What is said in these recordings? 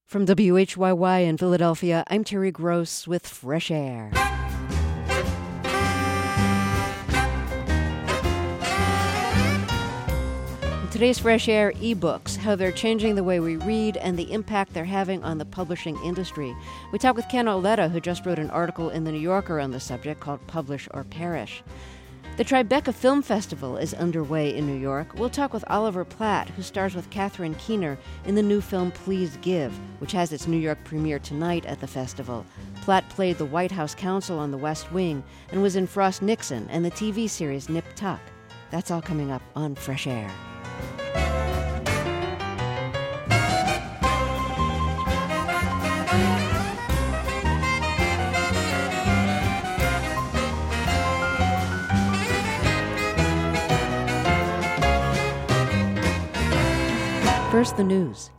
From WHYY in Philadelphia, I'm Terry Gross with Fresh Air. In today's Fresh Air, ebooks, how they're changing the way we read and the impact they're having on the publishing industry. We talk with Ken Auletta, who just wrote an article in The New Yorker on the subject called Publish or Perish. The Tribeca Film Festival is underway in New York. We'll talk with Oliver Platt, who stars with Catherine Keener in the new film Please Give, which has its New York premiere tonight at the festival. Platt played the White House counsel on The West Wing and was in Frost Nixon and the TV series Nip Tuck. That's all coming up on Fresh Air. First, the news.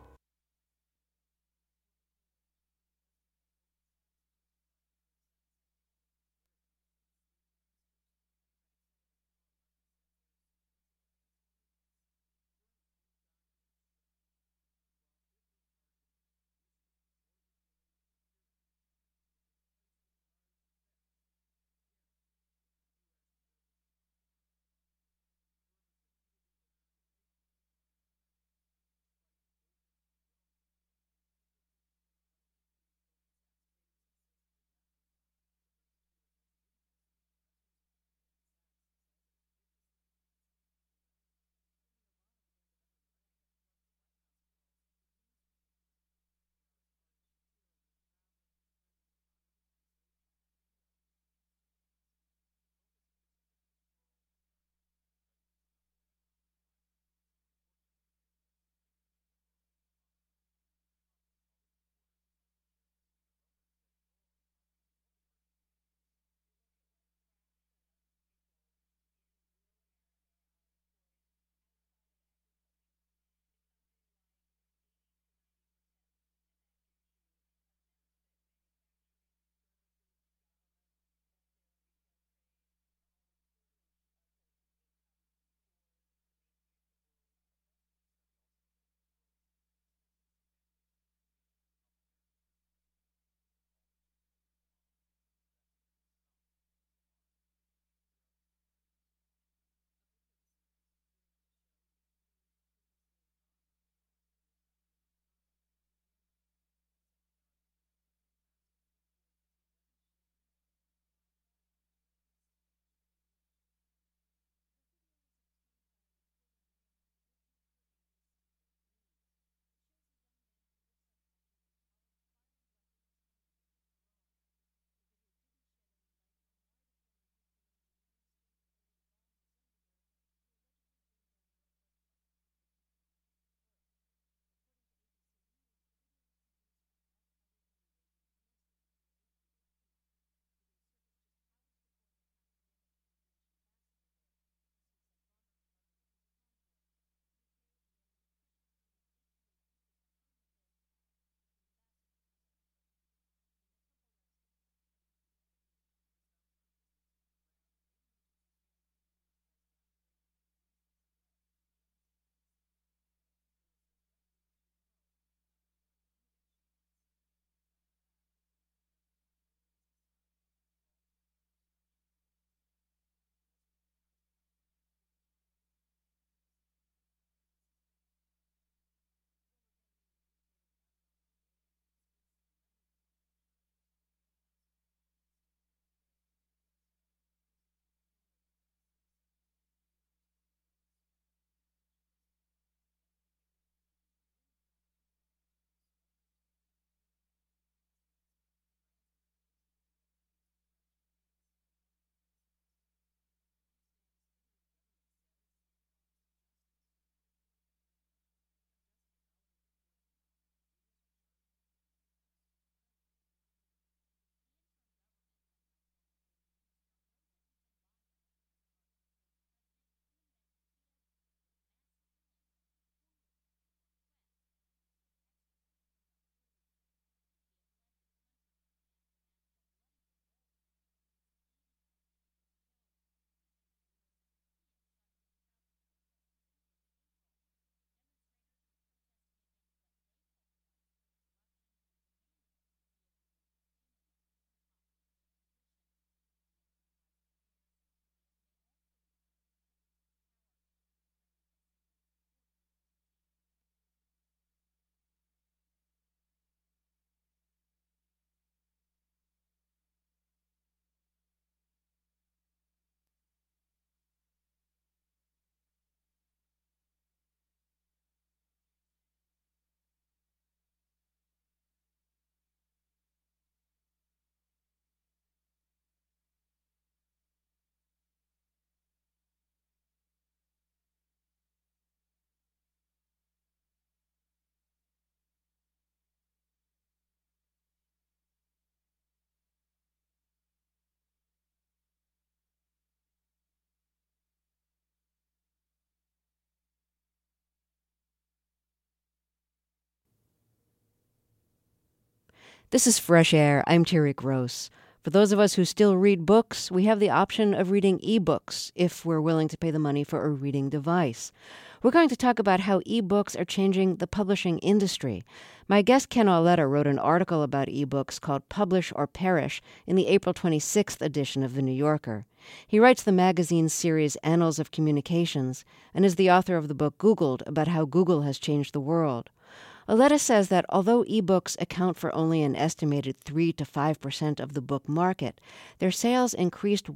This is Fresh Air. I'm Terry Gross. For those of us who still read books, we have the option of reading ebooks if we're willing to pay the money for a reading device. We're going to talk about how ebooks are changing the publishing industry. My guest Ken Auletta wrote an article about ebooks called Publish or Perish in the April 26th edition of The New Yorker. He writes the magazine's series Annals of Communications and is the author of the book Googled about how Google has changed the world. Auletta says that although ebooks account for only an estimated 3 to 5% of the book market, their sales increased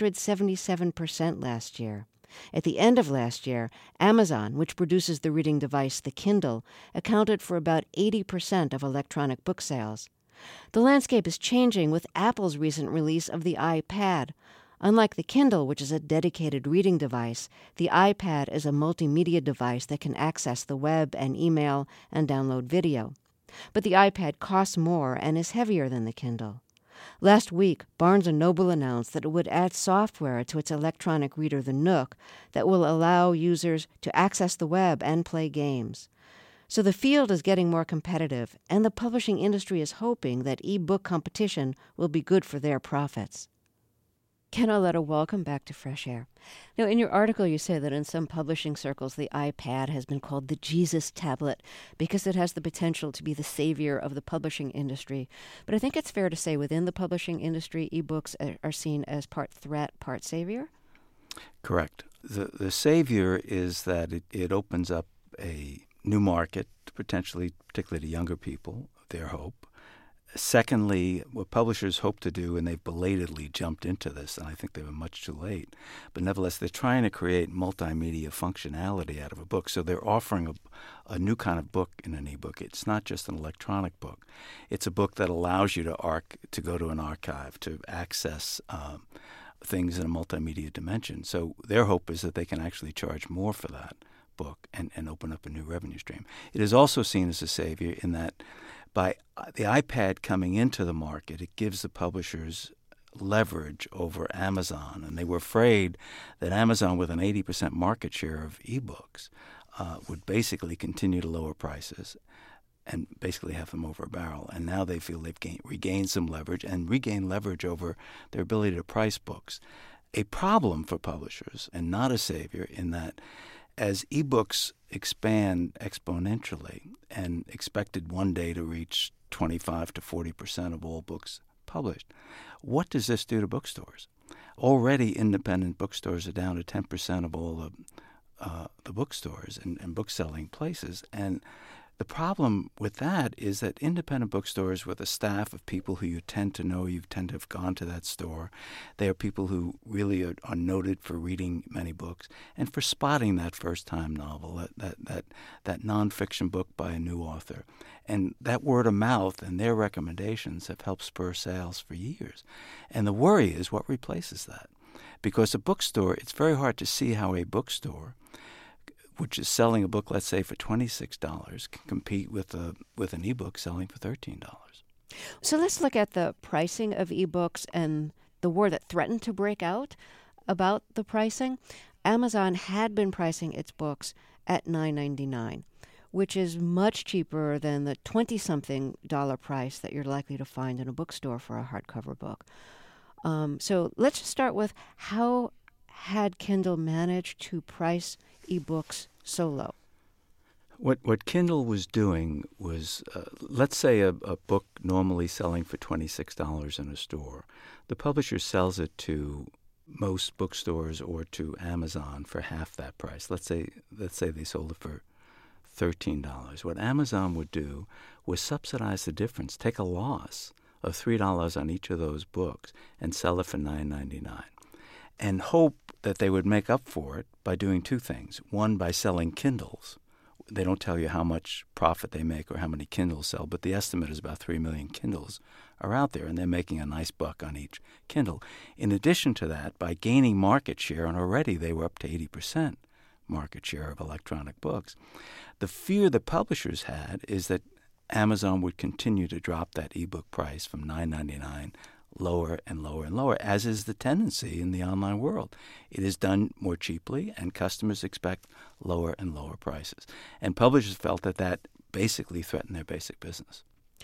177% last year. At the end of last year, Amazon, which produces the reading device the Kindle, accounted for about 80% of electronic book sales. The landscape is changing with Apple's recent release of the iPad. Unlike the Kindle, which is a dedicated reading device, the iPad is a multimedia device that can access the web and email and download video. But the iPad costs more and is heavier than the Kindle. Last week, Barnes & Noble announced that it would add software to its electronic reader, the Nook, that will allow users to access the web and play games. So the field is getting more competitive, and the publishing industry is hoping that e-book competition will be good for their profits. Ken Auletta, welcome back to Fresh Air. Now, in your article, you say that in some publishing circles, the iPad has been called the Jesus tablet because it has the potential to be the savior of the publishing industry. But I think it's fair to say within the publishing industry, ebooks are seen as part threat, part savior? Correct. The savior is that it opens up a new market, potentially, particularly to younger people, their hope. Secondly, what publishers hope to do, and they've belatedly jumped into this, and I think they were much too late, but nevertheless, they're trying to create multimedia functionality out of a book. So they're offering a new kind of book in an ebook. It's not just an electronic book. It's a book that allows you to go to an archive, to access things in a multimedia dimension. So their hope is that they can actually charge more for that book and open up a new revenue stream. It is also seen as a savior in that by the iPad coming into the market, it gives the publishers leverage over Amazon. And they were afraid that Amazon, with an 80% market share of ebooks, would basically continue to lower prices and basically have them over a barrel. And now they feel they've regained some leverage and regained leverage over their ability to price books. A problem for publishers, and not a savior, in that as ebooks expand exponentially and expected one day to reach 25 to 40% of all books published, what does this do to bookstores? Already independent bookstores are down to 10% of all the bookstores and book-selling places. And the problem with that is that independent bookstores with a staff of people who you tend to know, you tend to have gone to that store. They are people who really are noted for reading many books and for spotting that first-time novel, that nonfiction book by a new author. And that word of mouth and their recommendations have helped spur sales for years. And the worry is what replaces that. Because a bookstore, it's very hard to see how a bookstore, which is selling a book, let's say, for $26, can compete with an ebook selling for $13. So let's look at the pricing of ebooks and the war that threatened to break out about the pricing. Amazon had been pricing its books at $9.99, which is much cheaper than the $20-something price that you're likely to find in a bookstore for a hardcover book. So let's just start with, how had Kindle managed to price ebooks so low? What Kindle was doing was, let's say a book normally selling for $26 in a store. The publisher sells it to most bookstores or to Amazon for half that price. Let's say they sold it for $13. What Amazon would do was subsidize the difference, take a loss of $3 on each of those books and sell it for $9.99. And hope that they would make up for it by doing two things. One, by selling Kindles. They don't tell you how much profit they make or how many Kindles sell, but the estimate is about 3 million Kindles are out there, and they're making a nice buck on each Kindle. In addition to that, by gaining market share, and already they were up to 80% market share of electronic books, the fear the publishers had is that Amazon would continue to drop that ebook price from $9.99 lower and lower and lower, as is the tendency in the online world. It is done more cheaply, and customers expect lower and lower prices. And publishers felt that basically threatened their basic business.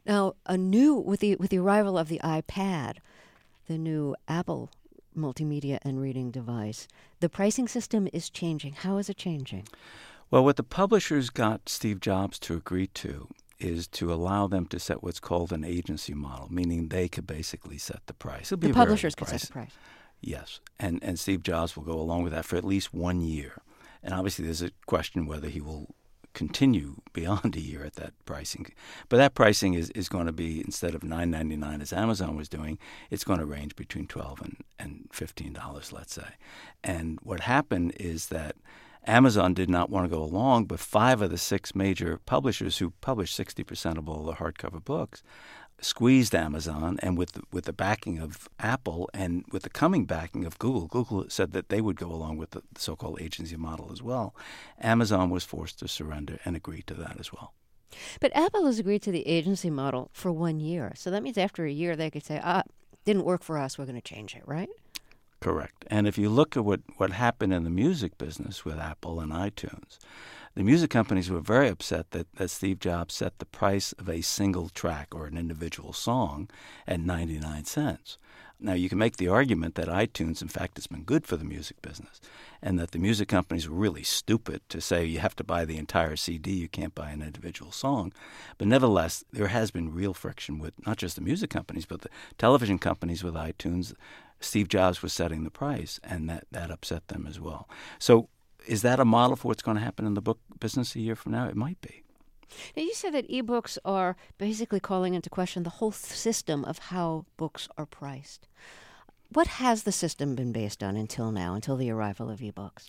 Now, with the arrival of the iPad, the new Apple multimedia and reading device, the pricing system is changing. How is it changing? Well, what the publishers got Steve Jobs to agree to is to allow them to set what's called an agency model, meaning they could basically set the price. It'll be The publishers could set the price. Yes, and Steve Jobs will go along with that for at least 1 year. And obviously there's a question whether he will continue beyond a year at that pricing. But that pricing is going to be, instead of $9.99 as Amazon was doing, it's going to range between $12 and $15, let's say. And what happened is that Amazon did not want to go along, but 5 of the 6 major publishers who publish 60% of all the hardcover books squeezed Amazon, and with the backing of Apple and with the coming backing of Google said that they would go along with the so-called agency model as well. Amazon was forced to surrender and agree to that as well. But Apple has agreed to the agency model for 1 year. So that means after a year they could say, didn't work for us, we're going to change it, right? Correct. And if you look at what happened in the music business with Apple and iTunes, the music companies were very upset that Steve Jobs set the price of a single track or an individual song at 99 cents. Now, you can make the argument that iTunes, in fact, has been good for the music business, and that the music companies were really stupid to say you have to buy the entire CD, you can't buy an individual song. But nevertheless, there has been real friction with not just the music companies, but the television companies with iTunes. Steve Jobs was setting the price, and that upset them as well. So is that a model for what's going to happen in the book business a year from now? It might be. Now, you said that ebooks are basically calling into question the whole system of how books are priced. What has the system been based on until now, until the arrival of ebooks?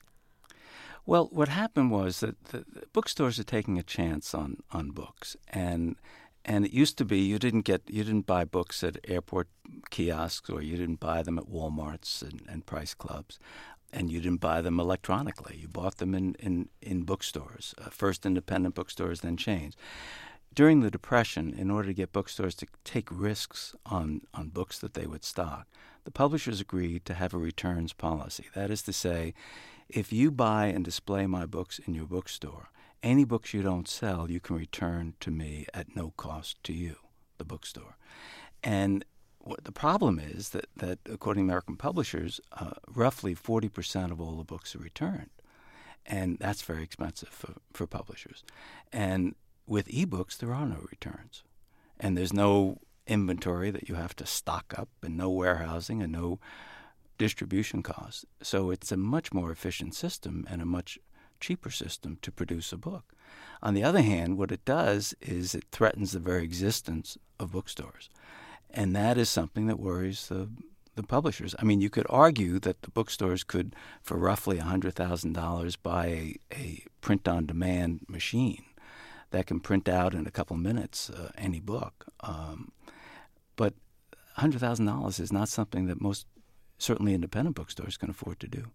Well, what happened was that the bookstores are taking a chance on books, and it used to be you didn't buy books at airport kiosks, or you didn't buy them at Walmarts and price clubs, and you didn't buy them electronically. You bought them in bookstores, first independent bookstores, then chains. During the Depression, in order to get bookstores to take risks on books that they would stock, the publishers agreed to have a returns policy. That is to say, if you buy and display my books in your bookstore, any books you don't sell, you can return to me at no cost to you, the bookstore. And the problem is that according to American publishers, roughly 40% of all the books are returned. And that's very expensive for publishers. And with ebooks, there are no returns. And there's no inventory that you have to stock up, and no warehousing, and no distribution costs. So it's a much more efficient system and a much cheaper system to produce a book. On the other hand, what it does is it threatens the very existence of bookstores. And that is something that worries the publishers. I mean, you could argue that the bookstores could, for roughly $100,000, buy a print-on-demand machine that can print out in a couple minutes any book. But $100,000 is not something that most, certainly independent bookstores, can afford to do.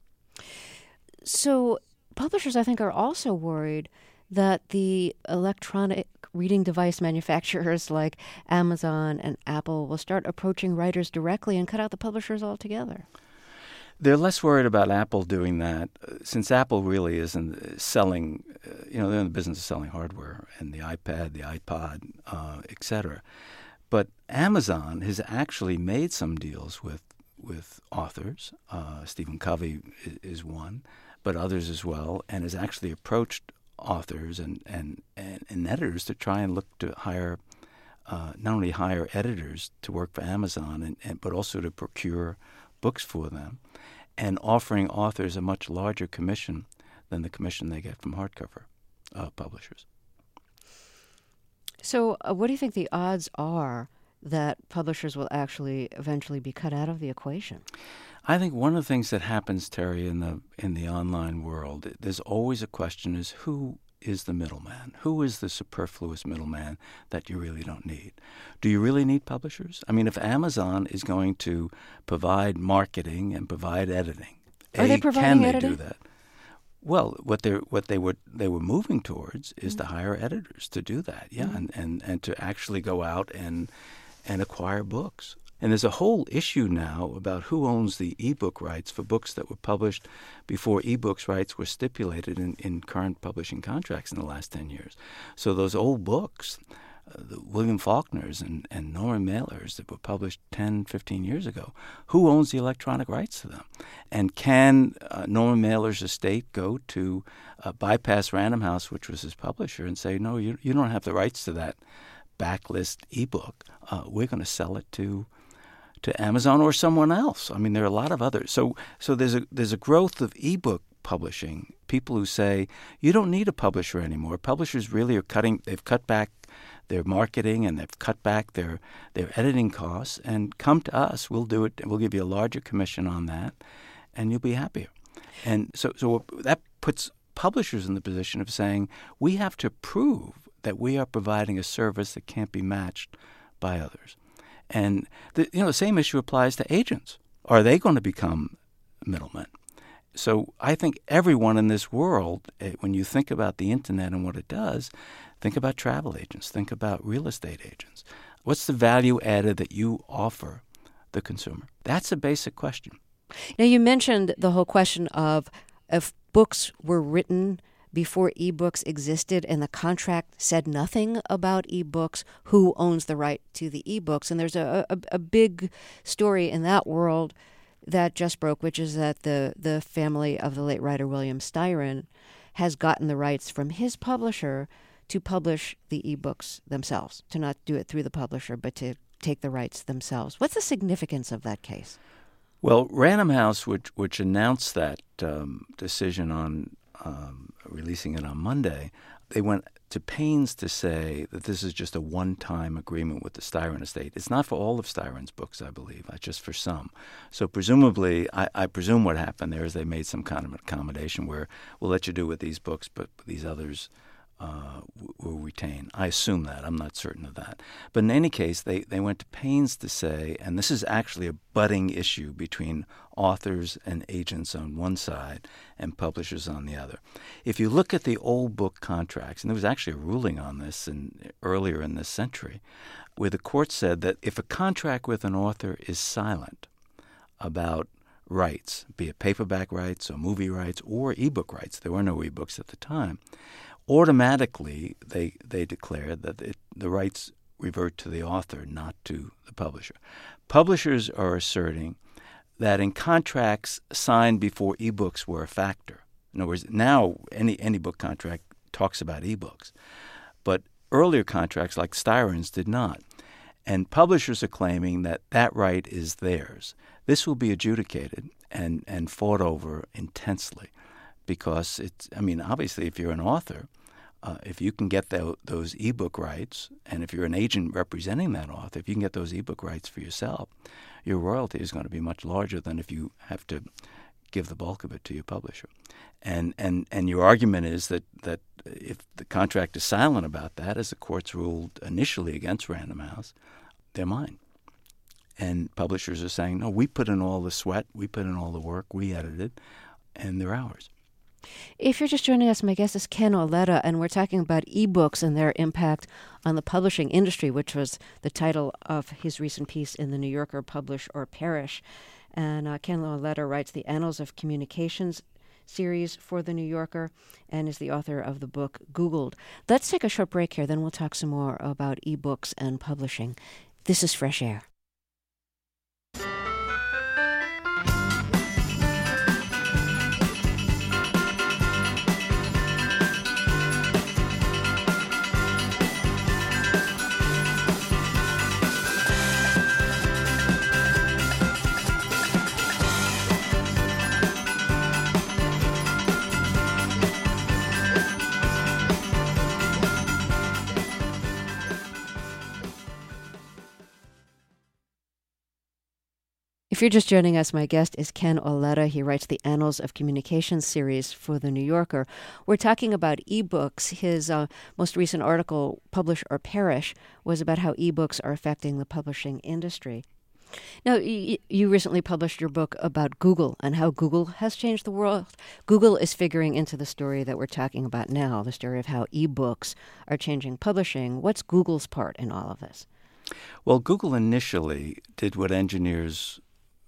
So publishers, I think, are also worried that the electronic reading device manufacturers like Amazon and Apple will start approaching writers directly and cut out the publishers altogether. They're less worried about Apple doing that, since Apple really isn't selling, they're in the business of selling hardware and the iPad, the iPod, et cetera. But Amazon has actually made some deals with authors. Stephen Covey is one, but others as well, and has actually approached authors and editors to try and look to hire, not only hire editors to work for Amazon, but also to procure books for them, and offering authors a much larger commission than the commission they get from hardcover publishers. So what do you think the odds are that publishers will actually eventually be cut out of the equation? I think one of the things that happens, Terry, in the online world, there's always a question: is who is the middleman? Who is the superfluous middleman that you really don't need? Do you really need publishers? I mean, if Amazon is going to provide marketing and provide editing, are they providing can editing? They do that? Well, what they were moving towards is to hire editors to do that, and to actually go out and acquire books. And there's a whole issue now about who owns the ebook rights for books that were published before ebooks rights were stipulated in current publishing contracts in the last 10 years. So those old books the William Faulkners and Norman Mailers that were published 10, 15 years ago. Who owns the electronic rights to them? And can Norman Mailer's estate go to bypass Random House, which was his publisher, and say, no, you don't have the rights to that backlist ebook. We're going to sell it to Amazon or someone else. I mean, there are a lot of others. So there's a growth of ebook publishing. People who say you don't need a publisher anymore. Publishers really are they've cut back their marketing and they've cut back their editing costs, and come to us. We'll do it, and we'll give you a larger commission on that, and you'll be happier. And so that puts publishers in the position of saying we have to prove that we are providing a service that can't be matched by others. And the same issue applies to agents. Are they going to become middlemen? So I think everyone in this world, when you think about the Internet and what it does, think about travel agents, think about real estate agents. What's the value added that you offer the consumer? That's a basic question. Now, you mentioned the whole question of if books were written before ebooks existed and the contract said nothing about ebooks, who owns the right to the ebooks? And there's a big story in that world that just broke, which is that the family of the late writer William Styron has gotten the rights from his publisher to publish the ebooks themselves, to not do it through the publisher, but to take the rights themselves. What's the significance of that case? Well, Random House, which announced that decision on releasing it on Monday, they went to pains to say that this is just a one-time agreement with the Styron estate. It's not for all of Styron's books, I believe, just for some. So presumably, I presume what happened there is they made some kind of accommodation where we'll let you do with these books, but these others will retain. I assume that. I'm not certain of that. But in any case, they went to pains to say, and this is actually a budding issue between authors and agents on one side and publishers on the other. If you look at the old book contracts, and there was actually a ruling on this earlier in this century, where the court said that if a contract with an author is silent about rights, be it paperback rights or movie rights or ebook rights, there were no ebooks at the time, automatically they declared that the rights revert to the author, not to the publisher. Publishers are asserting that in contracts signed before ebooks were a factor. In other words, now any book contract talks about ebooks, but earlier contracts like Styron's did not. And publishers are claiming that that right is theirs. This will be adjudicated and fought over intensely because obviously if you're an author, if you can get those ebook rights, and if you're an agent representing that author, if you can get those ebook rights for yourself, your royalty is going to be much larger than if you have to give the bulk of it to your publisher. And your argument is that if the contract is silent about that, as the courts ruled initially against Random House, they're mine. And publishers are saying, no, we put in all the sweat, we put in all the work, we edited, and they're ours. If you're just joining us, my guest is Ken Auletta, and we're talking about ebooks and their impact on the publishing industry, which was the title of his recent piece in the New Yorker, Publish or Perish. And Ken Auletta writes the Annals of Communications series for the New Yorker and is the author of the book Googled. Let's take a short break here, then we'll talk some more about ebooks and publishing. This is Fresh Air. If you're just joining us, my guest is Ken Auletta. He writes the Annals of Communications series for The New Yorker. We're talking about ebooks. His most recent article, Publish or Perish, was about how ebooks are affecting the publishing industry. Now, you recently published your book about Google and how Google has changed the world. Google is figuring into the story that we're talking about now, the story of how ebooks are changing publishing. What's Google's part in all of this? Well, Google initially did what engineers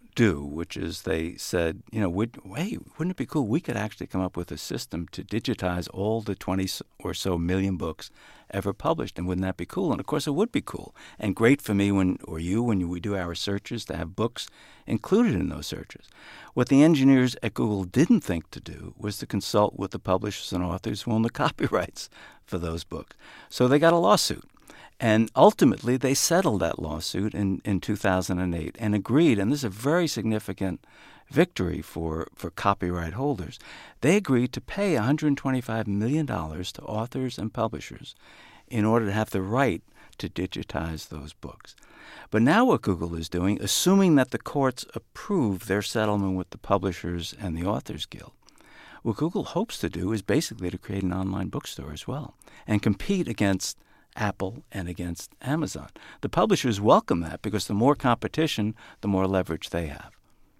do, which is they said, hey, wouldn't it be cool? We could actually come up with a system to digitize all the 20 or so million books ever published, and wouldn't that be cool? And of course, it would be cool and great for me when we do our searches to have books included in those searches. What the engineers at Google didn't think to do was to consult with the publishers and authors who own the copyrights for those books. So they got a lawsuit. And ultimately, they settled that lawsuit in 2008 and agreed, and this is a very significant victory for copyright holders. They agreed to pay $125 million to authors and publishers in order to have the right to digitize those books. But now what Google is doing, assuming that the courts approve their settlement with the Publishers and the Authors Guild, what Google hopes to do is basically to create an online bookstore as well and compete against Apple and against Amazon. The publishers welcome that because the more competition, the more leverage they have.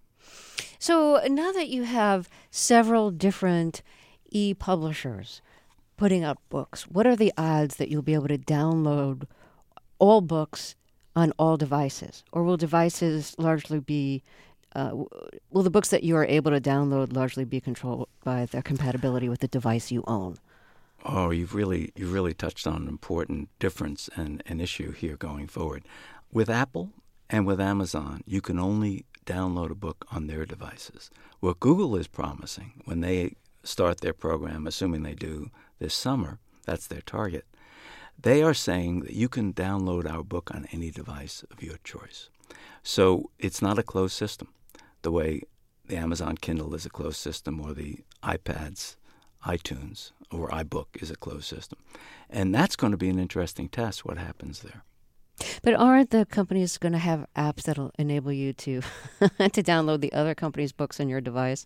So now that you have several different e-publishers putting out books, what are the odds that you'll be able to download all books on all devices? Or will devices largely be, will the books that you are able to download largely be controlled by their compatibility with the device you own? Oh, you've really touched on an important difference and an issue here going forward. With Apple and with Amazon, you can only download a book on their devices. What Google is promising when they start their program, assuming they do this summer, that's their target, they are saying that you can download our book on any device of your choice. So it's not a closed system, the way the Amazon Kindle is a closed system or the iPad's iTunes or iBook is a closed system. And that's going to be an interesting test, what happens there. But aren't the companies going to have apps that'll enable you to to download the other company's books on your device?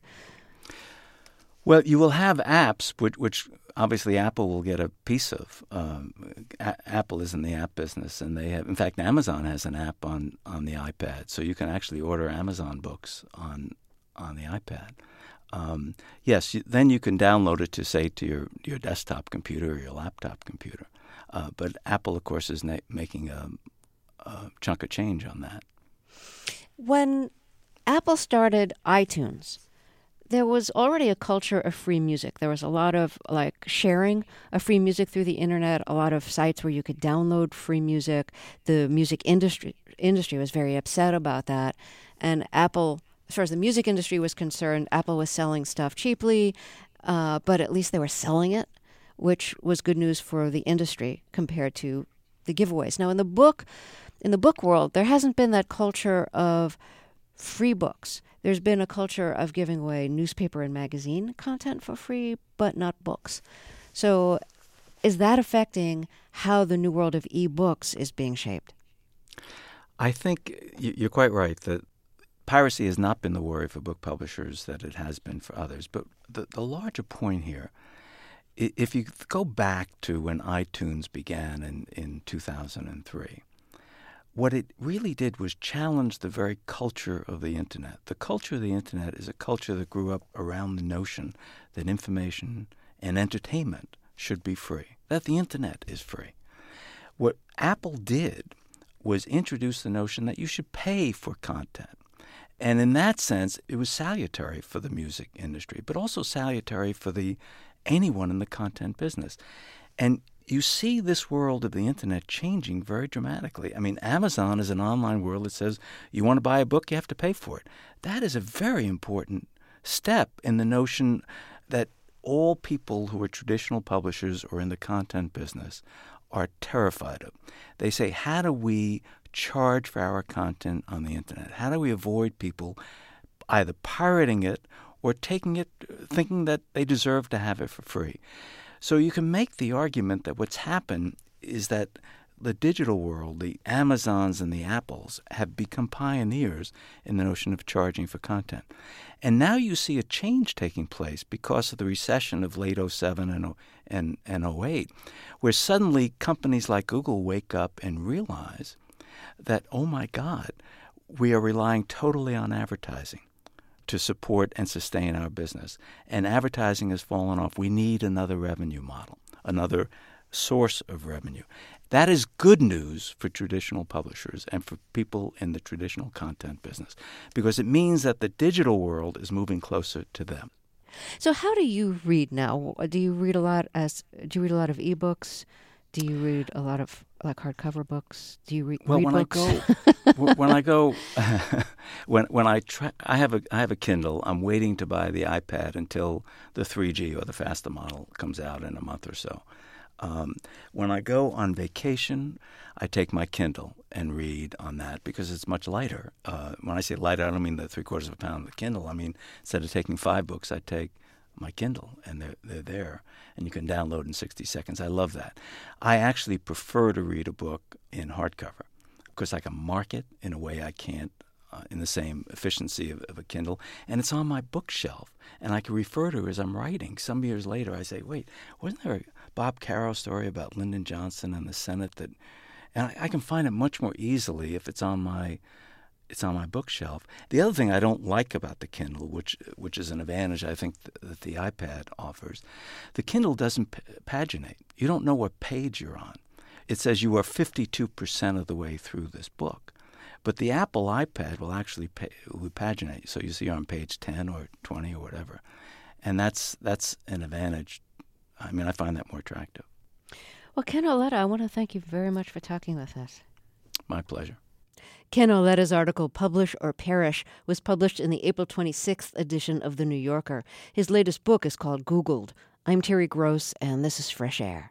Well, you will have apps, which obviously Apple will get a piece of. Apple is in the app business, and they have, in fact, Amazon has an app on the iPad, so you can actually order Amazon books on the iPad. Yes, then you can download it to your desktop computer or your laptop computer. But Apple, of course, is making a chunk of change on that. When Apple started iTunes, there was already a culture of free music. There was a lot of sharing of free music through the internet, a lot of sites where you could download free music. The music industry was very upset about that. And Apple, as far as the music industry was concerned, Apple was selling stuff cheaply, but at least they were selling it, which was good news for the industry compared to the giveaways. Now, in the book world, there hasn't been that culture of free books. There's been a culture of giving away newspaper and magazine content for free, but not books. So is that affecting how the new world of e-books is being shaped? I think you're quite right that piracy has not been the worry for book publishers that it has been for others. But the larger point here, if you go back to when iTunes began in 2003, what it really did was challenge the very culture of the Internet. The culture of the Internet is a culture that grew up around the notion that information and entertainment should be free, that the Internet is free. What Apple did was introduce the notion that you should pay for content. And in that sense, it was salutary for the music industry, but also salutary for anyone in the content business. And you see this world of the Internet changing very dramatically. I mean, Amazon is an online world that says you want to buy a book, you have to pay for it. That is a very important step in the notion that all people who are traditional publishers or in the content business are terrified of. They say, how do we charge for our content on the Internet? How do we avoid people either pirating it or taking it, thinking that they deserve to have it for free? So you can make the argument that what's happened is that the digital world, the Amazons and the Apples, have become pioneers in the notion of charging for content. And now you see a change taking place because of the recession of late 07 and 08, where suddenly companies like Google wake up and realize that, oh my God, we are relying totally on advertising to support and sustain our business. And advertising has fallen off. We need another revenue model, another source of revenue. That is good news for traditional publishers and for people in the traditional content business, because it means that the digital world is moving closer to them. So how do you read now? Do you read a lot of ebooks? Do you read a lot of like hardcover books? Do you read books? I have a Kindle. I'm waiting to buy the iPad until the 3G or the faster model comes out in a month or so. When I go on vacation, I take my Kindle and read on that because it's much lighter. When I say lighter, I don't mean the 3/4 pound of the Kindle. I mean, instead of taking 5 books, I take my Kindle, and they're there, and you can download in 60 seconds. I love that. I actually prefer to read a book in hardcover because I can mark it in a way I can't in the same efficiency of a Kindle, and it's on my bookshelf, and I can refer to it as I'm writing. Some years later, I say, wait, wasn't there a Bob Caro story about Lyndon Johnson and the Senate that, and I can find it much more easily if it's on my bookshelf. The other thing I don't like about the Kindle, which is an advantage I think that the iPad offers, the Kindle doesn't paginate. You don't know what page you're on. It says you are 52% of the way through this book. But the Apple iPad will actually will paginate. So you see you're on page 10 or 20 or whatever. And that's an advantage. I mean, I find that more attractive. Well, Ken Auletta, I want to thank you very much for talking with us. My pleasure. Ken Auletta's article, Publish or Perish, was published in the April 26th edition of The New Yorker. His latest book is called Googled. I'm Terry Gross, and this is Fresh Air.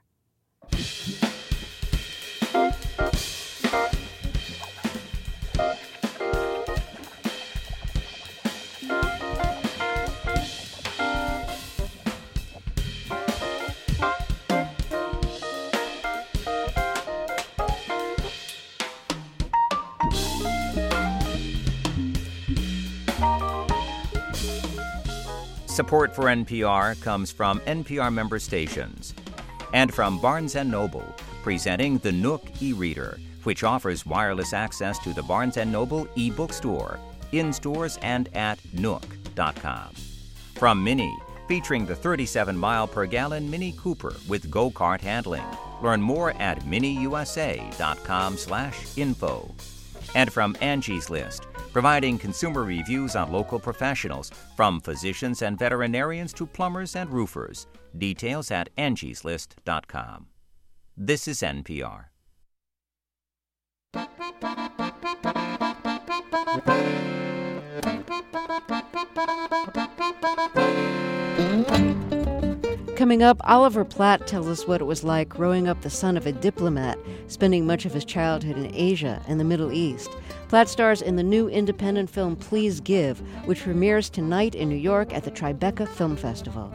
Support for NPR comes from NPR member stations and from Barnes & Noble, presenting the Nook e-reader, which offers wireless access to the Barnes & Noble e-bookstore, in stores and at nook.com. From Mini, featuring the 37-mile-per-gallon Mini Cooper with go-kart handling. Learn more at miniusa.com/info. And from Angie's List, providing consumer reviews on local professionals, from physicians and veterinarians to plumbers and roofers. Details at angieslist.com. This is NPR. Coming up, Oliver Platt tells us what it was like growing up the son of a diplomat, spending much of his childhood in Asia and the Middle East. Platt stars in the new independent film Please Give, which premieres tonight in New York at the Tribeca Film Festival.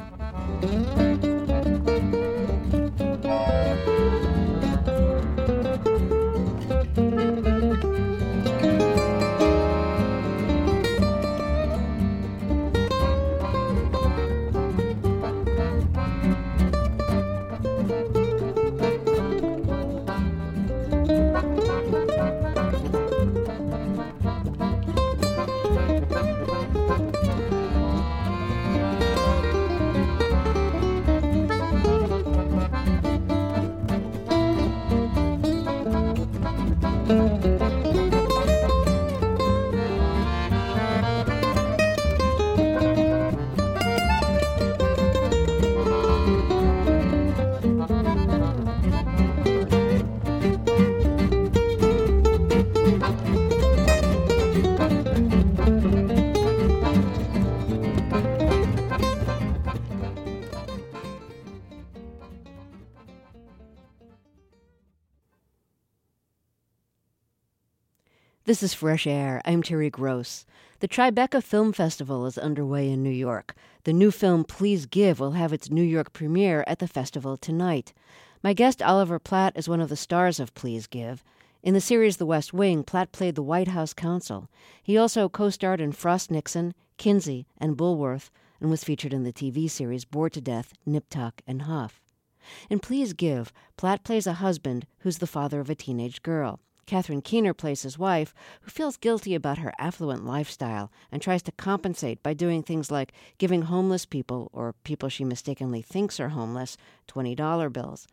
This is Fresh Air. I'm Terry Gross. The Tribeca Film Festival is underway in New York. The new film Please Give will have its New York premiere at the festival tonight. My guest, Oliver Platt, is one of the stars of Please Give. In the series The West Wing, Platt played the White House counsel. He also co-starred in Frost Nixon, Kinsey, and Bulworth, and was featured in the TV series Bored to Death, Nip Tuck, and Huff. In Please Give, Platt plays a husband who's the father of a teenage girl. Catherine Keener plays his wife, who feels guilty about her affluent lifestyle and tries to compensate by doing things like giving homeless people, or people she mistakenly thinks are homeless, $20 bills.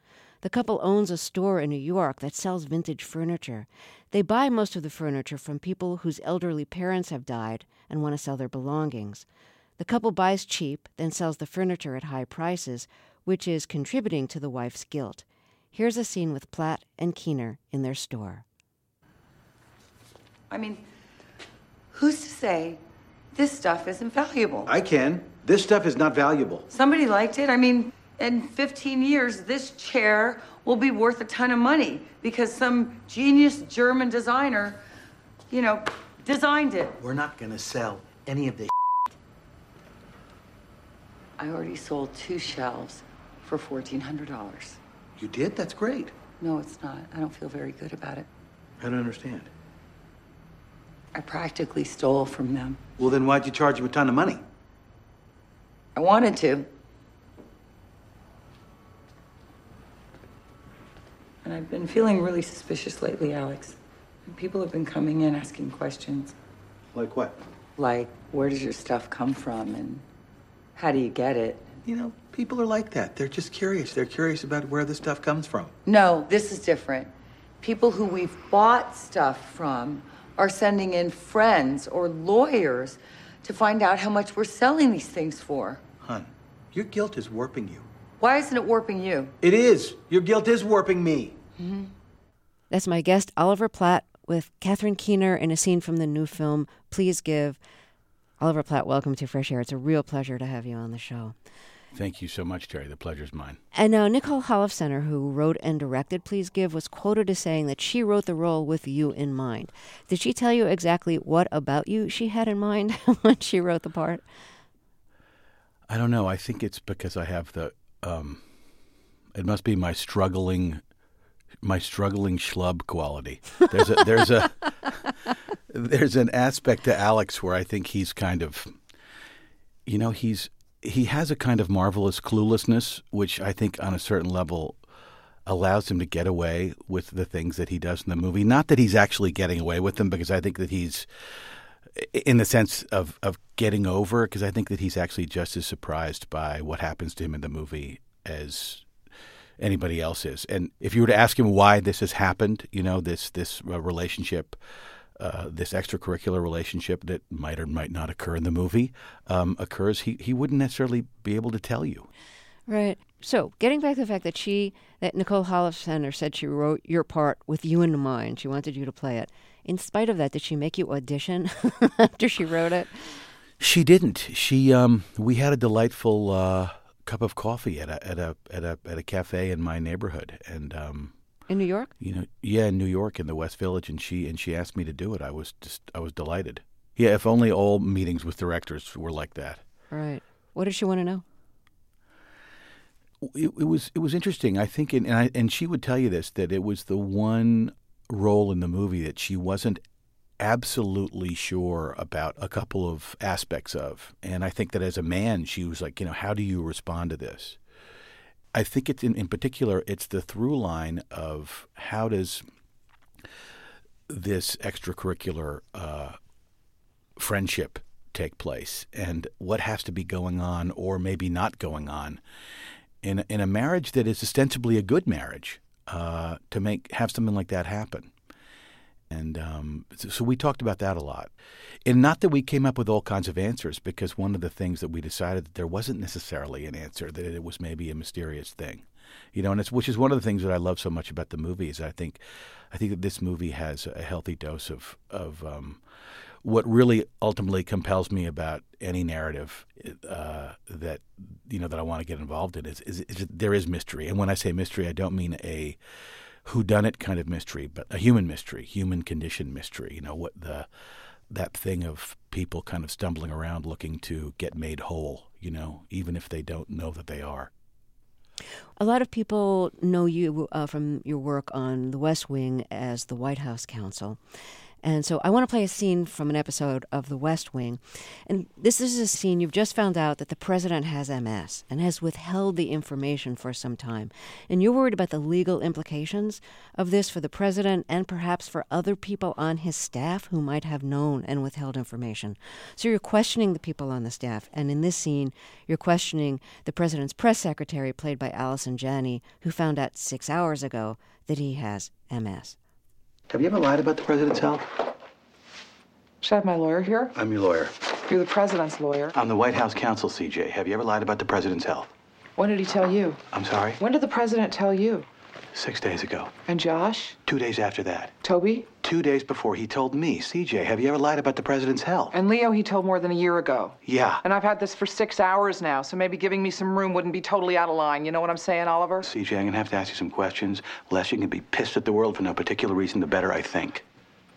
The couple owns a store in New York that sells vintage furniture. They buy most of the furniture from people whose elderly parents have died and want to sell their belongings. The couple buys cheap, then sells the furniture at high prices, which is contributing to the wife's guilt. Here's a scene with Platt and Keener in their store. I mean, who's to say this stuff isn't valuable? I can. This stuff is not valuable. Somebody liked it. I mean, in 15 years, this chair will be worth a ton of money because some genius German designer, designed it. We're not gonna sell any of this. I already sold 2 shelves for $1,400. You did? That's great. No, it's not. I don't feel very good about it. I don't understand. I practically stole from them. Well, then why'd you charge him a ton of money? I wanted to. And I've been feeling really suspicious lately, Alex. People have been coming in asking questions. Like what? Like, where does your stuff come from and how do you get it? People are like that. They're just curious. They're curious about where the stuff comes from. No, this is different. People who we've bought stuff from are sending in friends or lawyers to find out how much we're selling these things for. Hun, your guilt is warping you. Why isn't it warping you? It is. Your guilt is warping me. Mm-hmm. That's my guest, Oliver Platt, with Catherine Keener in a scene from the new film, Please Give. Oliver Platt, welcome to Fresh Air. It's a real pleasure to have you on the show. Thank you so much, Terry. The pleasure's mine. And now Nicole Holofcener, who wrote and directed Please Give, was quoted as saying that she wrote the role with you in mind. Did she tell you exactly what about you she had in mind when she wrote the part? I don't know. I think it's because I have the, it must be my struggling schlub quality. There's an aspect to Alex where I think he's kind of, he has a kind of marvelous cluelessness, which I think on a certain level allows him to get away with the things that he does in the movie. Not that he's actually getting away with them, because I think that he's, in the sense of getting over, because I think that he's actually just as surprised by what happens to him in the movie as anybody else is. And if you were to ask him why this has happened, this relationship, this extracurricular relationship that might or might not occur in the movie occurs, he wouldn't necessarily be able to tell you. Right. So getting back to the fact that Nicole Holofcener said she wrote your part with you in mind, she wanted you to play it. In spite of that, did she make you audition after she wrote it? She didn't. We had a delightful cup of coffee at a cafe in my neighborhood, and in New York? In New York, in the West Village, and she asked me to do it. I was delighted. Yeah, if only all meetings with directors were like that. Right. What did she want to know? It was interesting. I think, and she would tell you this, that it was the one role in the movie that she wasn't absolutely sure about a couple of aspects of. And I think that as a man, she was like, how do you respond to this? I think it's in particular, it's the through line of how does this extracurricular friendship take place, and what has to be going on or maybe not going on in a marriage that is ostensibly a good marriage to have something like that happen. And so we talked about that a lot. And not that we came up with all kinds of answers, because one of the things that we decided that there wasn't necessarily an answer, that it was maybe a mysterious thing. And which is one of the things that I love so much about the movie is I think that this movie has a healthy dose of what really ultimately compels me about any narrative that I want to get involved in is there is mystery. And when I say mystery, I don't mean a whodunit kind of mystery, but a human mystery, human condition mystery. That thing of people kind of stumbling around looking to get made whole, even if they don't know that they are. A lot of people know you from your work on The West Wing as the White House counsel. And so I want to play a scene from an episode of The West Wing. And this is a scene you've just found out that the president has MS and has withheld the information for some time. And you're worried about the legal implications of this for the president and perhaps for other people on his staff who might have known and withheld information. So you're questioning the people on the staff. And in this scene, you're questioning the president's press secretary, played by Allison Janney, who found out 6 hours ago that he has MS. Have you ever lied about the president's health? Should I have my lawyer here? I'm your lawyer. You're the president's lawyer. I'm the White House counsel, CJ. Have you ever lied about the president's health? When did he tell you? I'm sorry? When did the president tell you? 6 days ago. And Josh? 2 days after that. Toby? 2 days before he told me. CJ, have you ever lied about the president's health? And Leo he told more than a year ago. Yeah. And I've had this for 6 hours now, so maybe giving me some room wouldn't be totally out of line. You know what I'm saying, Oliver? CJ, I'm gonna have to ask you some questions. Less you can be pissed at the world for no particular reason, the better, I think.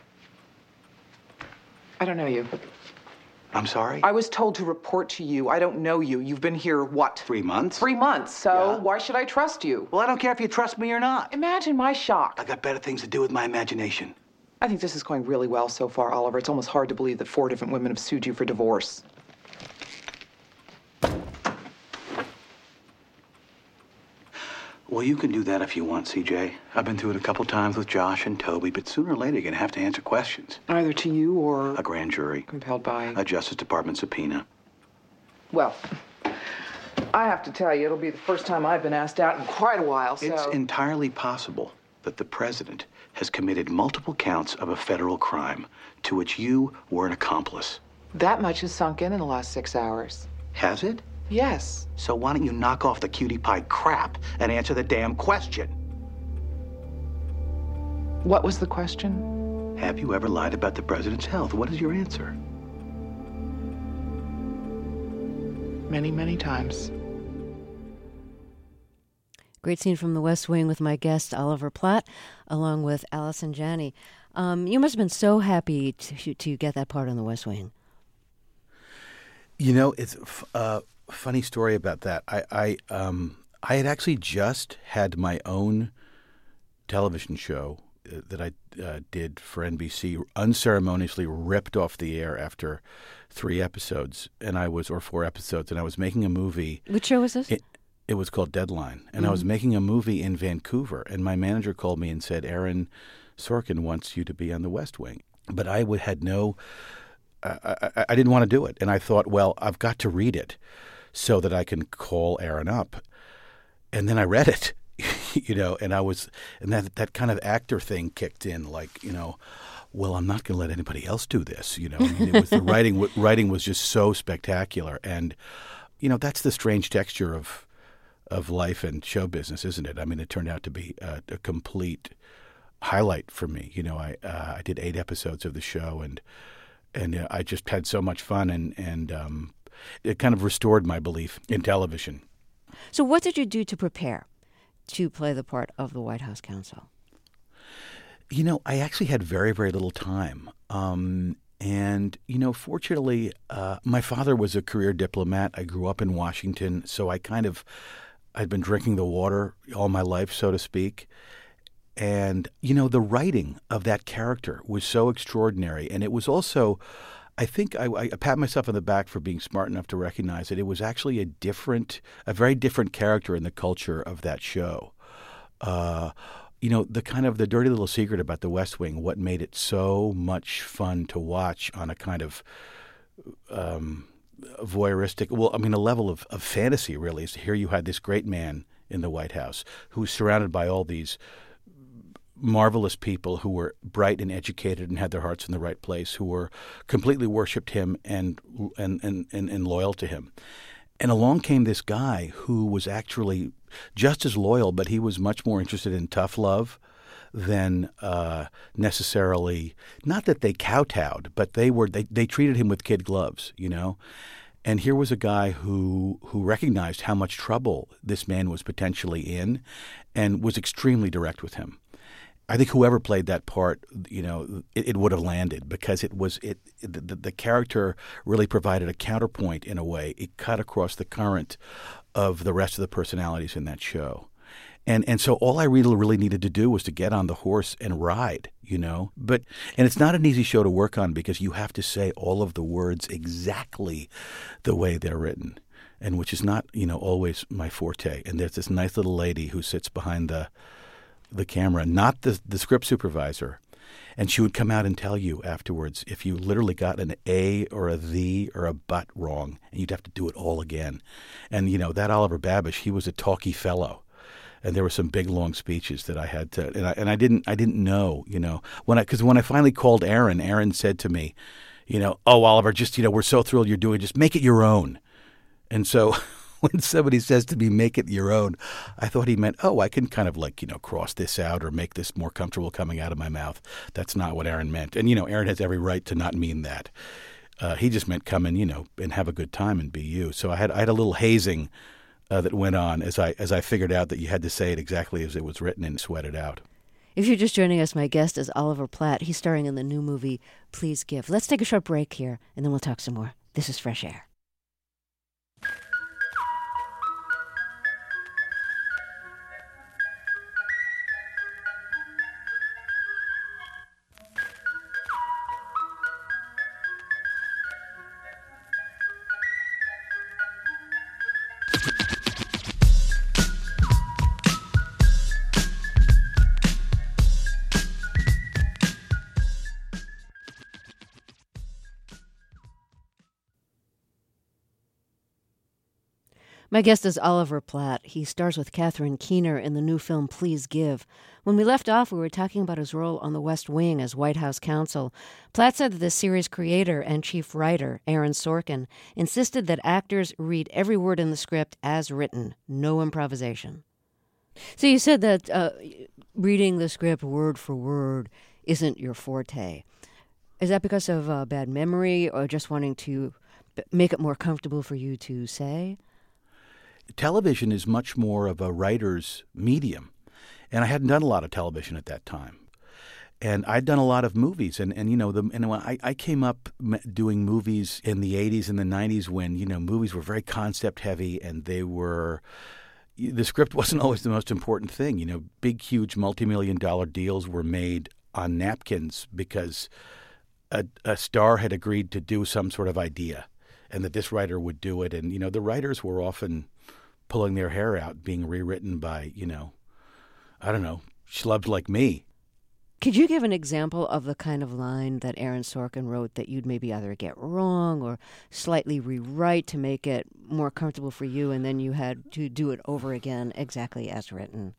I don't know you. I'm sorry? I was told to report to you. I don't know you. You've been here, what? 3 months? 3 months, so Yeah. why should I trust you? Well, I don't care if you trust me or not. Imagine my shock. I got better things to do with my imagination. I think this is going really well so far, Oliver. It's almost hard to believe that 4 different women have sued you for divorce. Well, you can do that if you want, CJ. I've been through it a couple times with Josh and Toby, but sooner or later you're gonna have to answer questions. Either to you or A grand jury, compelled by... a Justice Department subpoena. Well, I have to tell you, it'll be the first time I've been asked out in quite a while, so... It's entirely possible that the president has committed multiple counts of a federal crime to which you were an accomplice. That much has sunk in the last 6 hours. Has it? Yes. So why don't you knock off the cutie pie crap and answer the damn question? What was the question? Have you ever lied about the president's health? What is your answer? Many, many times. Great scene from The West Wing with my guest, Oliver Platt, along with Allison Janney. You must have been so happy to get that part on The West Wing. You know, it's a funny story about that. I had actually just had my own television show that I did for NBC unceremoniously ripped off the air after 3 episodes, or 4 episodes, and I was making a movie. Which show was this? It was called Deadline, and I was making a movie in Vancouver, and my manager called me and said, Aaron Sorkin wants you to be on The West Wing. But I had no, I didn't want to do it. And I thought, well, I've got to read it so that I can call Aaron up. And then I read it, and that kind of actor thing kicked in, like, well, I'm not going to let anybody else do this, I mean, it was the writing was just so spectacular. And, that's the strange texture of life and show business, isn't it? I mean, it turned out to be a complete highlight for me. I did 8 episodes of the show, and I just had so much fun, and it kind of restored my belief in television. So what did you do to prepare to play the part of the White House counsel? I actually had very, very little time. And, fortunately, my father was a career diplomat. I grew up in Washington, so I'd been drinking the water all my life, so to speak. And, the writing of that character was so extraordinary. And it was also, I think I pat myself on the back for being smart enough to recognize that it was actually a very different character in the culture of that show. The dirty little secret about The West Wing, what made it so much fun to watch on a kind of voyeuristic, a level of fantasy, really, is here you had this great man in the White House who was surrounded by all these marvelous people who were bright and educated and had their hearts in the right place, who were completely worshipped him and loyal to him. And along came this guy who was actually just as loyal, but he was much more interested in tough love than necessarily, not that they kowtowed, but they treated him with kid gloves, And here was a guy who recognized how much trouble this man was potentially in and was extremely direct with him. I think whoever played that part, it would have landed because the character really provided a counterpoint in a way. It cut across the current of the rest of the personalities in that show. And so all I really needed to do was to get on the horse and ride, you know. And it's not an easy show to work on because you have to say all of the words exactly the way they're written, and which is not, you know, always my forte. And there's this nice little lady who sits behind the camera, not the script supervisor, and she would come out and tell you afterwards if you literally got an A or a the or a but wrong, and you'd have to do it all again. And, you know, that Oliver Babish, he was a talky fellow. And there were some big long speeches that I had to, and I didn't know, you know, because when I finally called Aaron said to me, you know, oh, Oliver, just, you know, we're so thrilled you're doing it, just make it your own. And so when somebody says to me, make it your own, I thought he meant, oh, I can kind of like, you know, cross this out or make this more comfortable coming out of my mouth. That's not what Aaron meant. And, you know, Aaron has every right to not mean that. He just meant come and, you know, and have a good time and be you. So I had a little hazing that went on as I figured out that you had to say it exactly as it was written and sweat it out. If you're just joining us, my guest is Oliver Platt. He's starring in the new movie, Please Give. Let's take a short break here, and then we'll talk some more. This is Fresh Air. My guest is Oliver Platt. He stars with Catherine Keener in the new film Please Give. When we left off, we were talking about his role on the West Wing as White House counsel. Platt said that the series' creator and chief writer, Aaron Sorkin, insisted that actors read every word in the script as written, no improvisation. So you said that reading the script word for word isn't your forte. Is that because of bad memory or just wanting to make it more comfortable for you to say? Television is much more of a writer's medium, and I hadn't done a lot of television at that time. And I'd done a lot of movies, and you know, when I came up doing movies in the 80s and the 90s when, you know, movies were very concept heavy and the script wasn't always the most important thing. You know, big, huge multi-million-dollar deals were made on napkins because a star had agreed to do some sort of idea and that this writer would do it. And, you know, the writers were often pulling their hair out, being rewritten by, you know, I don't know, schlubs like me. Could you give an example of the kind of line that Aaron Sorkin wrote that you'd maybe either get wrong or slightly rewrite to make it more comfortable for you, and then you had to do it over again exactly as written?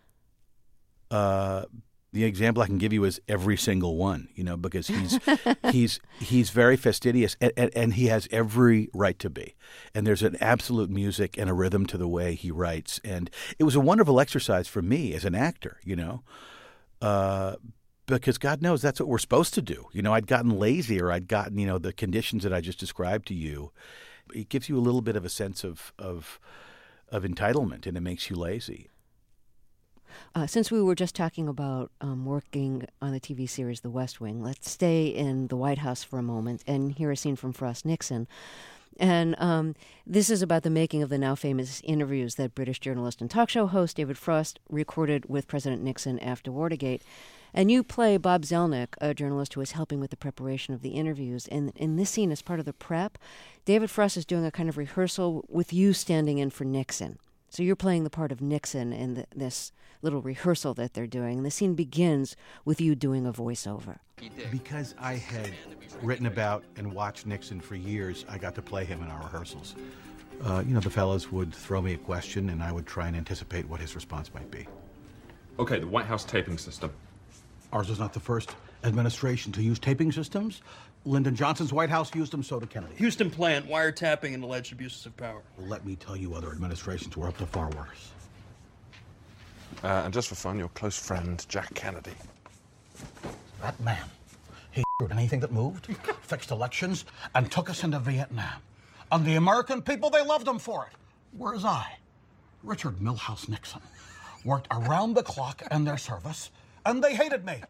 The example I can give you is every single one, you know, because he's very fastidious and he has every right to be. And there's an absolute music and a rhythm to the way he writes. And it was a wonderful exercise for me as an actor, you know, because God knows that's what we're supposed to do. You know, I'd gotten lazy or I'd gotten, you know, the conditions that I just described to you. It gives you a little bit of a sense of entitlement, and it makes you lazy. Since we were just talking about working on the TV series The West Wing, let's stay in the White House for a moment and hear a scene from Frost Nixon. And this is about the making of the now famous interviews that British journalist and talk show host David Frost recorded with President Nixon after Watergate. And you play Bob Zelnick, a journalist who was helping with the preparation of the interviews. And in this scene, as part of the prep, David Frost is doing a kind of rehearsal with you standing in for Nixon. So you're playing the part of Nixon in this little rehearsal that they're doing. And the scene begins with you doing a voiceover. Because I had written about and watched Nixon for years, I got to play him in our rehearsals. You know, the fellas would throw me a question, and I would try and anticipate what his response might be. Okay, the White House taping system. Ours was not the first administration to use taping systems. Lyndon Johnson's White House used them, so did Kennedy. Houston plant, wiretapping, and alleged abuses of power. Well, let me tell you, other administrations were up to far worse. And just for fun, your close friend, Jack Kennedy. That man, he anything that moved, fixed elections, and took us into Vietnam. And the American people, they loved him for it. Whereas I, Richard Milhouse Nixon, worked around the clock in their service, and they hated me.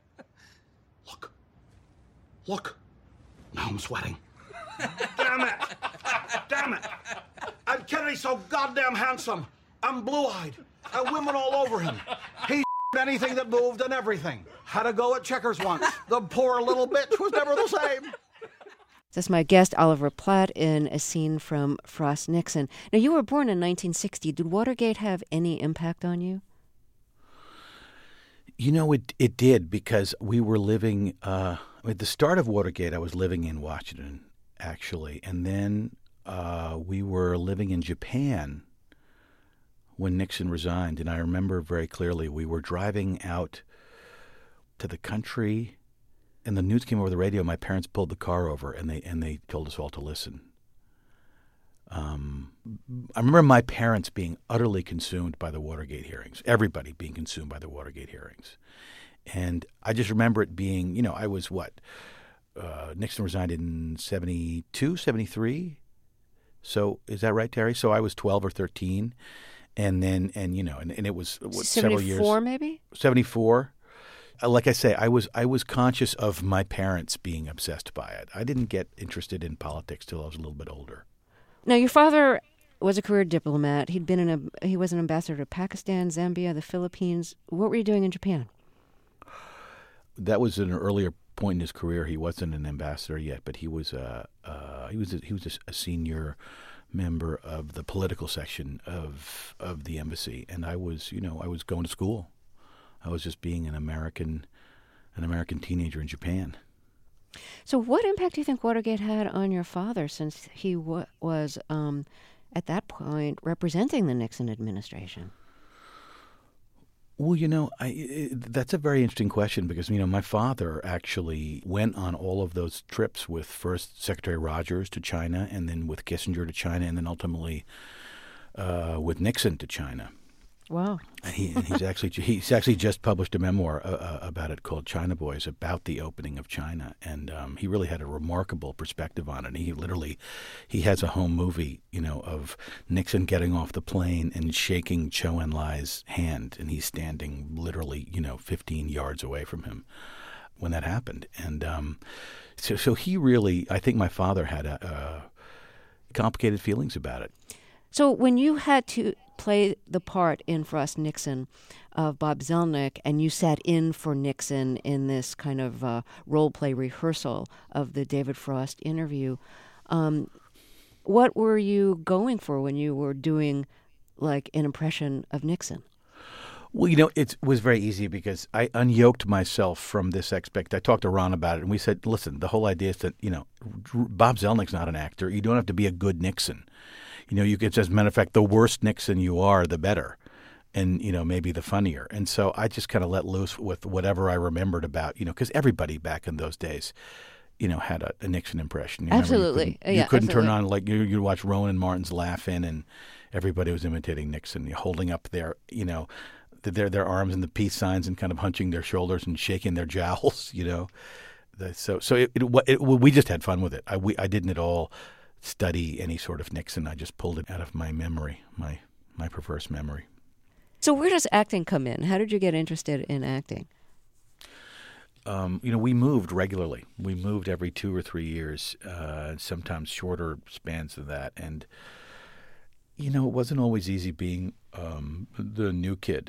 Look. Now I'm sweating. Damn it! And Kennedy's so goddamn handsome. I'm blue-eyed. and women all over him. He anything that moved and everything. Had a go at checkers once. The poor little bitch was never the same. That's my guest, Oliver Platt, in a scene from Frost Nixon. Now, you were born in 1960. Did Watergate have any impact on you? You know, it did, because we were living, at the start of Watergate, I was living in Washington, actually. And then we were living in Japan when Nixon resigned. And I remember very clearly, we were driving out to the country, and the news came over the radio. My parents pulled the car over, and they told us all to listen. I remember my parents being utterly consumed by the Watergate hearings, everybody being consumed by the Watergate hearings. And I just remember it being, I was Nixon resigned in 72, 73. So is that right, Terry? So I was 12 or 13. And then, and it was several years. 74 maybe? 74. Like I say, I was conscious of my parents being obsessed by it. I didn't get interested in politics till I was a little bit older. Now, your father was a career diplomat. He was an ambassador to Pakistan, Zambia, the Philippines. What were you doing in Japan? That was an earlier point in his career. He wasn't an ambassador yet, but he was a senior member of the political section of the embassy, and I was going to school. I was just being an American teenager in Japan. So what impact do you think Watergate had on your father, since he was, at that point, representing the Nixon administration? Well, that's a very interesting question, because, my father actually went on all of those trips with first Secretary Rogers to China, and then with Kissinger to China, and then ultimately with Nixon to China. Wow. And he's actually just published a memoir about it called China Boys, about the opening of China. And he really had a remarkable perspective on it. And he has a home movie, of Nixon getting off the plane and shaking Zhou Enlai's hand. And he's standing literally, 15 yards away from him when that happened. And so he really, I think my father had complicated feelings about it. So when you had to play the part in Frost Nixon of Bob Zelnick, and you sat in for Nixon in this kind of role play rehearsal of the David Frost interview, what were you going for when you were doing like an impression of Nixon? Well, it was very easy, because I unyoked myself from this I talked to Ron about it, and we said, listen, the whole idea is that, Bob Zelnick's not an actor. You don't have to be a good Nixon. You could, as a matter of fact, the worse Nixon you are, the better, and, maybe the funnier. And so I just kind of let loose with whatever I remembered about, because everybody back in those days, had a Nixon impression. Absolutely. You couldn't turn on, like, you'd watch Rowan Martin's Laugh-In, and everybody was imitating Nixon, holding up their, their arms in the peace signs and kind of hunching their shoulders and shaking their jowls, So we just had fun with it. I didn't at all study any sort of Nixon. I just pulled it out of my memory, my perverse memory. So where does acting come in? How did you get interested in acting? We moved regularly. We moved every 2 or 3 years, sometimes shorter spans than that. And, it wasn't always easy being the new kid.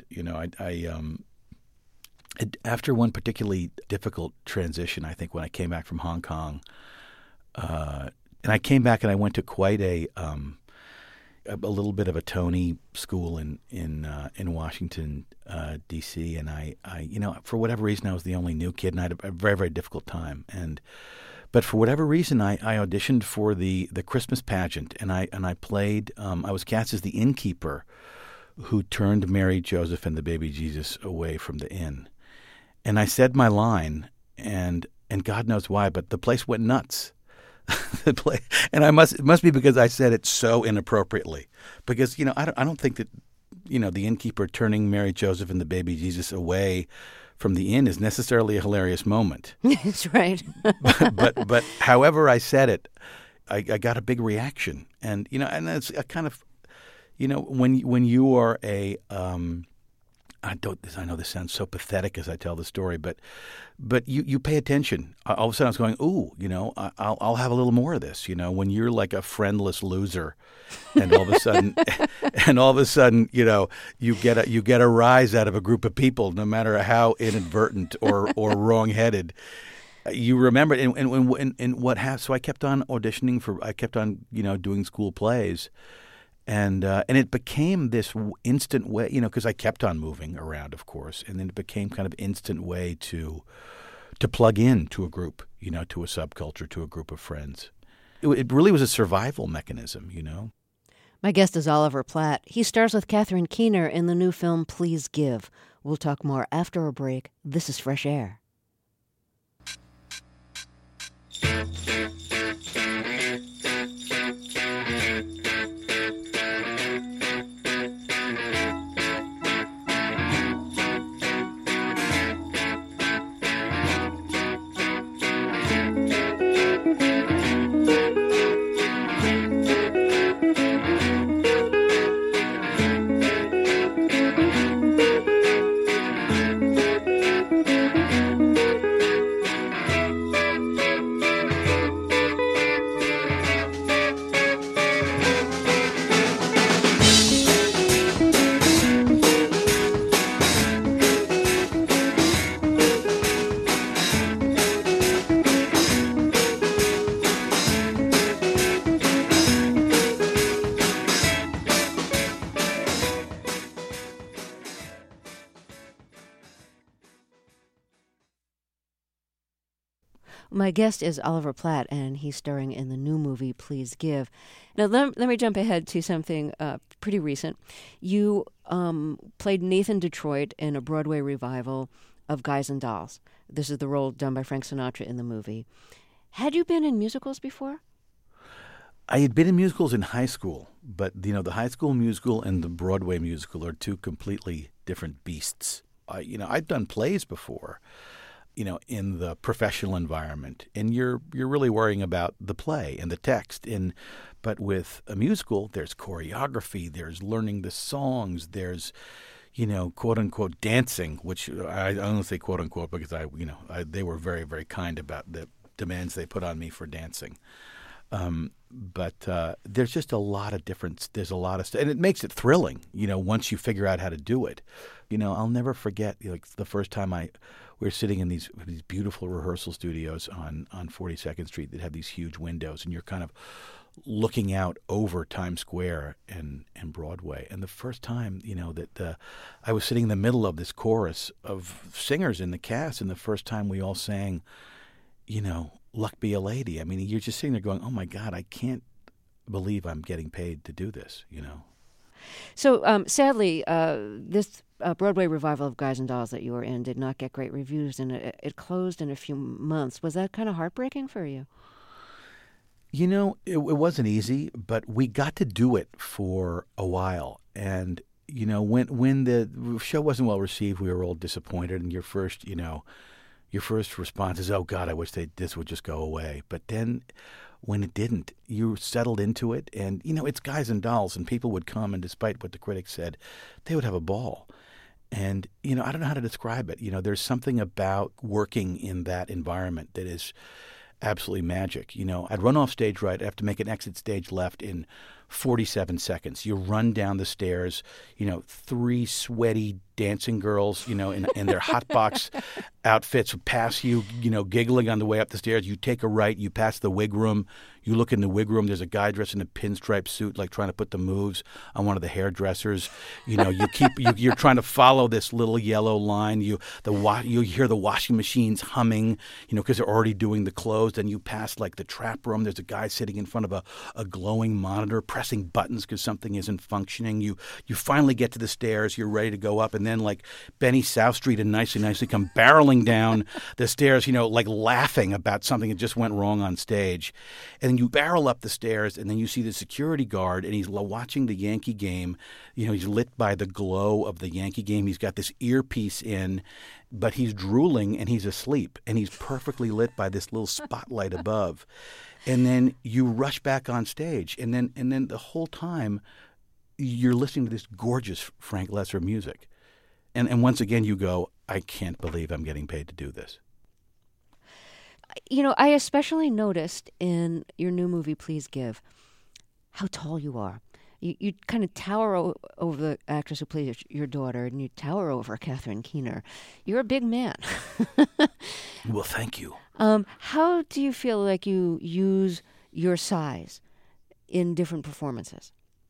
After one particularly difficult transition, I think, when I came back from Hong Kong, and I came back and I went to quite a little bit of a Tony school in Washington, D.C. And I for whatever reason, I was the only new kid, and I had a very, very difficult time. But for whatever reason, I auditioned for the Christmas pageant, and I played. I was cast as the innkeeper who turned Mary, Joseph, and the baby Jesus away from the inn. And I said my line, and God knows why, but the place went nuts. And it must be because I said it so inappropriately. Because I don't think that the innkeeper turning Mary, Joseph, and the baby Jesus away from the inn is necessarily a hilarious moment. That's right. but however I said it, I got a big reaction, and and it's a kind of when you are a I know this sounds so pathetic as I tell the story, but you pay attention. All of a sudden I was going, ooh, I'll have a little more of this, when you're like a friendless loser and all of a sudden, you get a rise out of a group of people, no matter how inadvertent or wrong-headed. You remember it, and what happened. So I kept on auditioning I kept on, doing school plays. And it became this instant way, because I kept on moving around, of course, and then it became kind of instant way to plug in to a group, to a subculture, to a group of friends. It really was a survival mechanism, My guest is Oliver Platt. He stars with Catherine Keener in the new film Please Give. We'll talk more after a break. This is Fresh Air. My guest is Oliver Platt, and he's starring in the new movie Please Give. Now, let me jump ahead to something pretty recent. You played Nathan Detroit in a Broadway revival of Guys and Dolls. This is the role done by Frank Sinatra in the movie. Had you been in musicals before? I had been in musicals in high school, but the high school musical and the Broadway musical are two completely different beasts. I'd done plays before, in the professional environment, and you're really worrying about the play and the text. But with a musical, there's choreography, there's learning the songs, there's quote unquote dancing, which I only say quote unquote because they were very, very kind about the demands they put on me for dancing. But there's just a lot of difference. There's a lot of stuff, and it makes it thrilling, once you figure out how to do it. I'll never forget the first time we were sitting in these beautiful rehearsal studios on 42nd Street that have these huge windows, and you're kind of looking out over Times Square and Broadway. And the first time, I was sitting in the middle of this chorus of singers in the cast, and the first time we all sang, Luck Be a Lady. I mean, you're just sitting there going, oh, my God, I can't believe I'm getting paid to do this, So, sadly, this Broadway revival of Guys and Dolls that you were in did not get great reviews, and it closed in a few months. Was that kind of heartbreaking for you? It wasn't easy, but we got to do it for a while. And, when the show wasn't well received, we were all disappointed. And your first response is, oh, God, I wish this would just go away. But then when it didn't, you settled into it. And, it's Guys and Dolls, and people would come, and despite what the critics said, they would have a ball. And, I don't know how to describe it. There's something about working in that environment that is absolutely magic. I'd run off stage right. I have to make an exit stage left in 47 seconds. You run down the stairs, 3 sweaty dancing girls, in their hot box outfits pass you, giggling on the way up the stairs. You take a right, you pass the wig room. You look in the wig room, there's a guy dressed in a pinstripe suit, like trying to put the moves on one of the hairdressers. You're trying to follow this little yellow line. You hear the washing machines humming, because they're already doing the clothes. Then you pass like the trap room. There's a guy sitting in front of a glowing monitor, pressing buttons because something isn't functioning. You finally get to the stairs. You're ready to go up, and then like Benny South Street and nicely come barreling down the stairs, like laughing about something that just went wrong on stage. And then you barrel up the stairs, and then you see the security guard, and he's watching the Yankee game. He's lit by the glow of the Yankee game. He's got this earpiece in, but he's drooling, and he's asleep, and he's perfectly lit by this little spotlight above. And then you rush back on stage, and then the whole time you're listening to this gorgeous Frank Loesser music. And once again, you go, I can't believe I'm getting paid to do this. You know, I especially noticed in your new movie, Please Give, how tall you are. You kind of tower over the actress who plays your daughter, and you tower over Catherine Keener. You're a big man. Well, thank you. How do you feel like you use your size in different performances?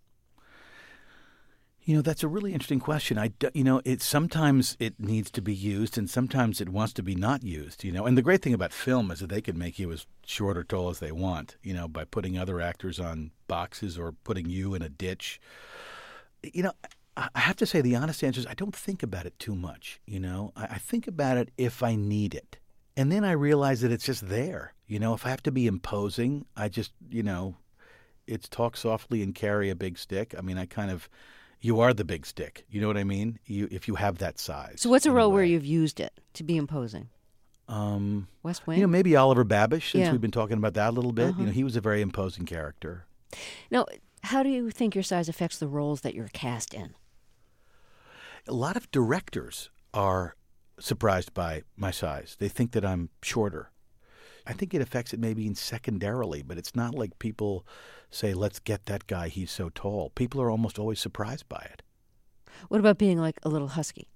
You know, that's a really interesting question. Sometimes it needs to be used, and sometimes it wants to be not used. You know, and the great thing about film is that they can make you as short or tall as they want. You know, by putting other actors on boxes or putting you in a ditch. You know, I have to say the honest answer is I don't think about it too much. You know, I think about it if I need it, and then I realize that it's just there. You know, if I have to be imposing, I just it's talk softly and carry a big stick. I mean, you are the big stick. You know what I mean? If you have that size. So what's a role where you've used it to be imposing? West Wing? You know, maybe Oliver Babish, since we've been talking about that a little bit. Uh-huh. You know, he was a very imposing character. Now, how do you think your size affects the roles that you're cast in? A lot of directors are surprised by my size. They think that I'm shorter. I think it affects it maybe secondarily, but it's not like people say, let's get that guy, he's so tall. People are almost always surprised by it. What about being like a little husky?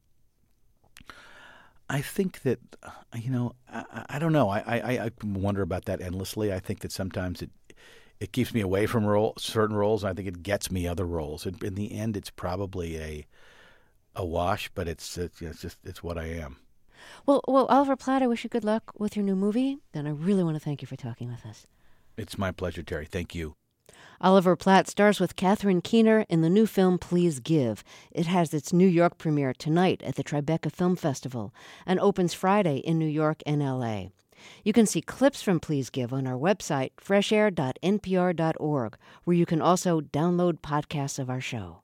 I think that, I don't know. I wonder about that endlessly. I think that sometimes it keeps me away from certain roles. I think it gets me other roles. In the end, it's probably a wash, but it's what I am. Well, Oliver Platt, I wish you good luck with your new movie. And I really want to thank you for talking with us. It's my pleasure, Terry. Thank you. Oliver Platt stars with Catherine Keener in the new film Please Give. It has its New York premiere tonight at the Tribeca Film Festival and opens Friday in New York and L.A. You can see clips from Please Give on our website, freshair.npr.org, where you can also download podcasts of our show.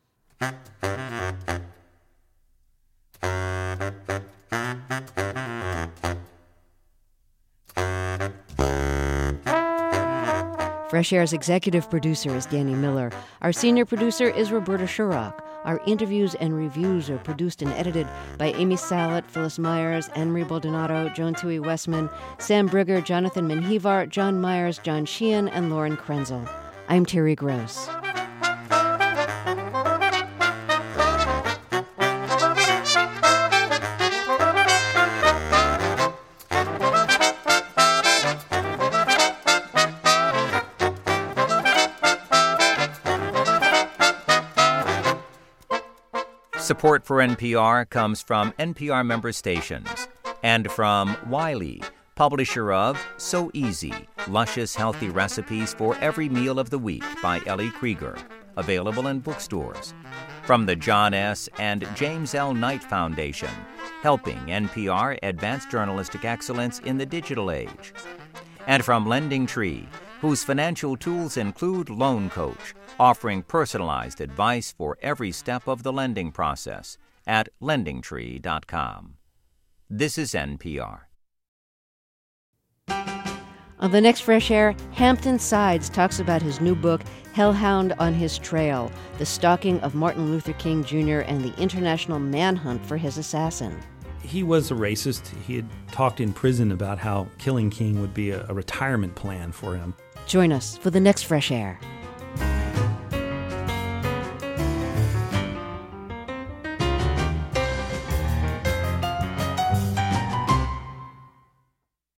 Fresh Air's executive producer is Danny Miller. Our senior producer is Roberta Shurrock. Our interviews and reviews are produced and edited by Amy Salet, Phyllis Myers, Anne-Marie Baldonado, Joan Tui Westman, Sam Brigger, Jonathan Menjivar, John Myers, John Sheehan, and Lauren Krenzel. I'm Terry Gross. Support for NPR comes from NPR member stations and from Wiley, publisher of So Easy, Luscious Healthy Recipes for Every Meal of the Week by Ellie Krieger, available in bookstores. From the John S. and James L. Knight Foundation, helping NPR advance journalistic excellence in the digital age. And from Lending Tree, whose financial tools include Loan Coach, offering personalized advice for every step of the lending process at lendingtree.com. This is NPR. On the next Fresh Air, Hampton Sides talks about his new book, Hellhound on His Trail, the stalking of Martin Luther King Jr. and the international manhunt for his assassin. He was a racist. He had talked in prison about how killing King would be a retirement plan for him. Join us for the next Fresh Air.